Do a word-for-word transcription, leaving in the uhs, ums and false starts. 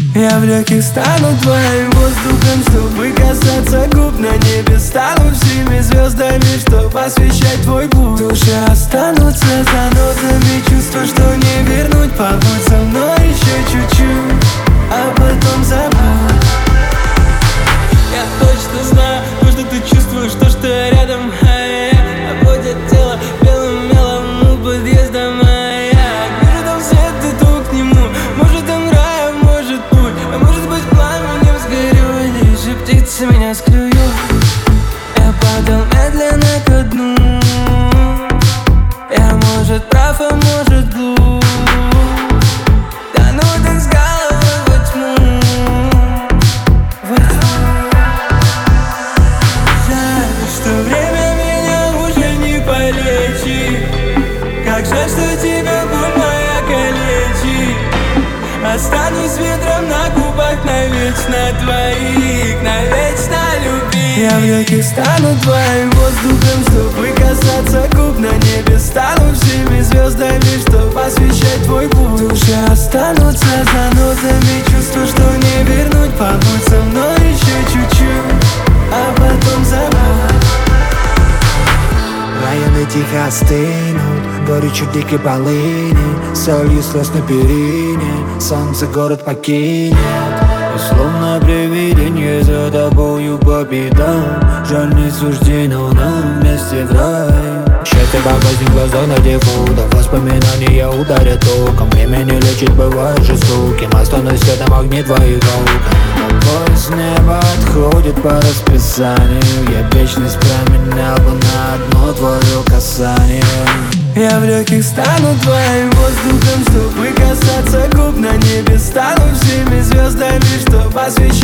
Я в легких стану твоим воздухом, чтобы касаться губ на небе. Стану всеми звездами, чтоб освещать твой путь. Души останутся занозами, чувства, что не вернуть. Побудь со мной еще чуть-чуть, а потом забудь. Я точно знаю, то, что ты чувствуешь, то, что я рядом. А будет тело белым мелом у подъезда моя. Вижу там свет, иду к нему. Может там рай, а может путь. А может быть пламенем сгорю, или же птицы меня склюют. Я падал медленно ко дну. Я, может, прав, а может глуп. Да ну так с головой во тьму, во тьму. Жаль, что время меня уже не полечит. Как жаль, что тебя боль моя калечит. Останусь ветром на губах навечно твоих, навечно любить. Я в легких стану твоим воздухом, чтобы касаться губ на небе. Стану всеми звездами, чтоб освещать твой путь. Души останутся занозами, чувства, что не вернуть. Побудь со мной еще чуть-чуть, а потом забудь. Районы тихо остынут, горечью дикой полыни, солью слез на перине, солнце город покинет. И словно привидение за тобою по пятам. Жаль, не суждено нам вместе в рай. Счастье погасит в глазах на дефолтах. Воспоминания ударят током. Время не лечит, бывает жестоким. Останусь в этом огне твоих окон. Тобой с неба отходит по расписанию. Я вечность променял бы на одно твое касание. Я в легких стану твоим воздухом, чтобы касаться губ на небе. Стану всеми звездами, чтоб освещать